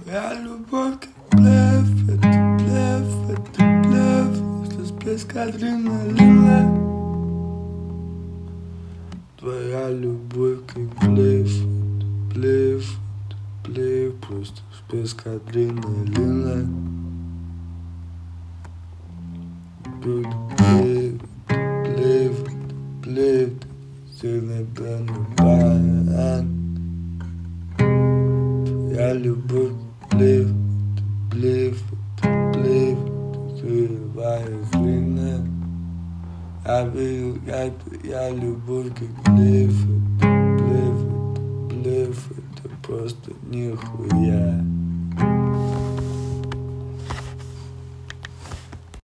Твоя любовь как блеф, это блеф, это блеф. Что с песка адреналина. Твоя любовь как блеф, это блеф, это блеф. Просто с песка адреналина. Блеф, блеф, блеф. Сильный план. Твоя любовь блеф, блеф, блеф, твоя хрена. Я видел, как твоя любовь как блеф, блеф, блеф, это просто нихуя.